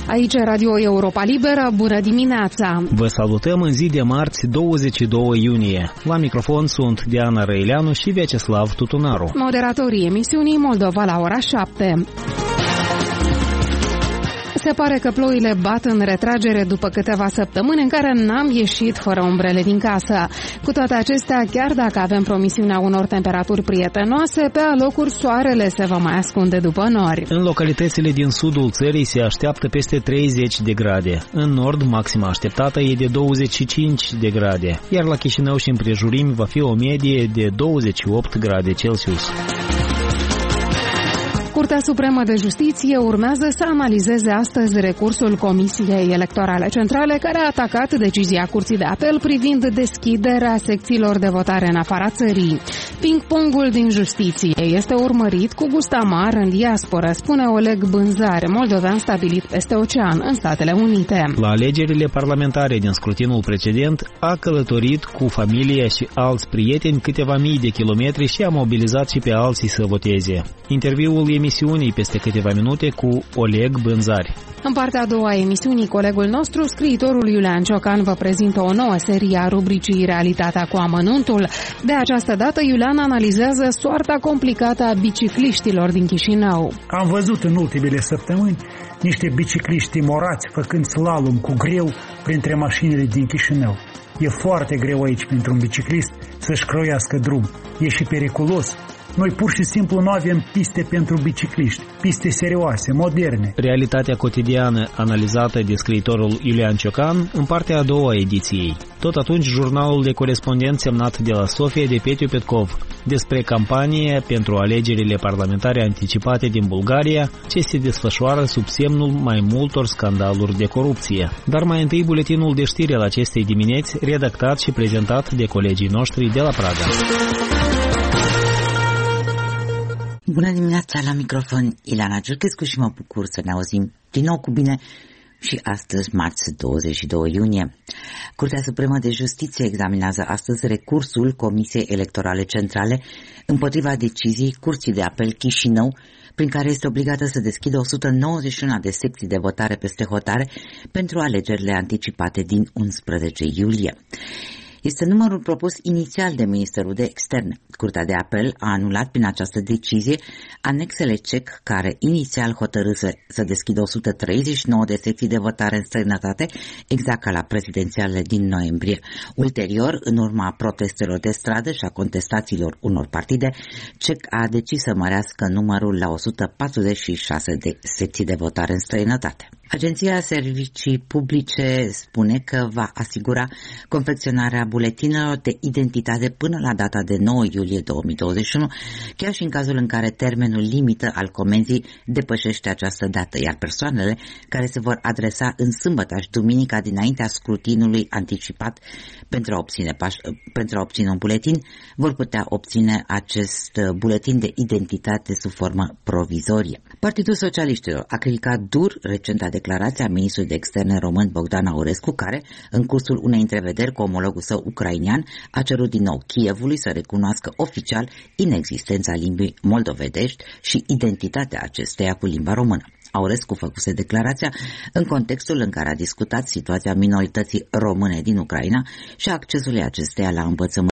Aici Radio Europa Liberă, bună dimineața! Vă salutăm în zi de marți 22 iunie. La microfon sunt Diana Răileanu și Vyacheslav Tutunaru. Moderatorii emisiunii Moldova la ora 7. Se pare că ploile bat în retragere după câteva săptămâni în care n-am ieșit fără umbrele din casă. Cu toate acestea, chiar dacă avem promisiunea unor temperaturi prietenoase, pe alocuri soarele se va mai ascunde după nori. În localitățile din sudul țării se așteaptă peste 30 de grade. În nord, maxima așteptată e de 25 de grade, iar la Chișinău și împrejurimi va fi o medie de 28 grade Celsius. Curtea Supremă de Justiție urmează să analizeze astăzi recursul Comisiei Electorale Centrale, care a atacat decizia Curții de Apel privind deschiderea secțiilor de votare în afara țării. Ping-pongul din justiție este urmărit cu gust amar în diasporă, spune Oleg Bânzar, moldovean stabilit peste ocean în Statele Unite. La alegerile parlamentare din scrutinul precedent a călătorit cu familia și alți prieteni câteva mii de kilometri și a mobilizat și pe alții să voteze. Interviul emisiunii peste câteva minute cu Oleg Bânzari. În partea a doua a emisiunii, colegul nostru, scriitorul Iulian Ciocan, vă prezintă o nouă serie a rubricii Realitatea cu amănuntul. De această dată, Iulian analizează soarta complicată a bicicliștilor din Chișinău. Am văzut în ultimele săptămâni niște bicicliști timorați făcând slalom cu greu printre mașinile din Chișinău. E foarte greu aici pentru un biciclist să-și croiască drum. E și periculos. Noi pur și simplu nu avem piste pentru bicicliști, piste serioase, moderne. Realitatea cotidiană analizată de scriitorul Iulian Ciocan în partea a doua a ediției. Tot atunci jurnalul de corespondent semnat de la Sofia de Petiu Petkov despre campanie pentru alegerile parlamentare anticipate din Bulgaria, ce se desfășoară sub semnul mai multor scandaluri de corupție. Dar mai întâi buletinul de știri al acestei dimineți, redactat și prezentat de colegii noștri de la Praga. Bună dimineața, la microfon Ilana Giurchescu și mă bucur să ne auzim din nou cu bine și astăzi, marți 22 iunie. Curtea Supremă de Justiție examinează astăzi recursul Comisiei Electorale Centrale împotriva deciziei Curții de Apel Chișinău, prin care este obligată să deschidă 191 de secții de votare peste hotare pentru alegerile anticipate din 11 iulie. Este numărul propus inițial de Ministerul de Externe. Curtea de Apel a anulat prin această decizie anexele CEC, care inițial hotărâse să deschidă 139 de secții de votare în străinătate, exact ca la prezidențialele din noiembrie. Ulterior, în urma protestelor de stradă și a contestațiilor unor partide, CEC a decis să mărească numărul la 146 de secții de votare în străinătate. Agenția Servicii Publice spune că va asigura confecționarea buletinelor de identitate până la data de 9 iulie 2021, chiar și în cazul în care termenul limită al comenzii depășește această dată, iar persoanele care se vor adresa în sâmbătă și duminica dinaintea scrutinului anticipat pentru a obține un buletin, vor putea obține acest buletin de identitate sub formă provizorie. Partidul Socialiștilor a criticat dur recenta declarația ministrului de externe român Bogdan Aurescu, care, în cursul unei întrevederi cu omologul său ucrainian, a cerut din nou Kievului să recunoască oficial inexistența limbii moldovedești și identitatea acesteia cu limba română. Aurescu făcuse declarația în contextul în care a discutat situația minorității române din Ucraina și accesului acesteia la învățământ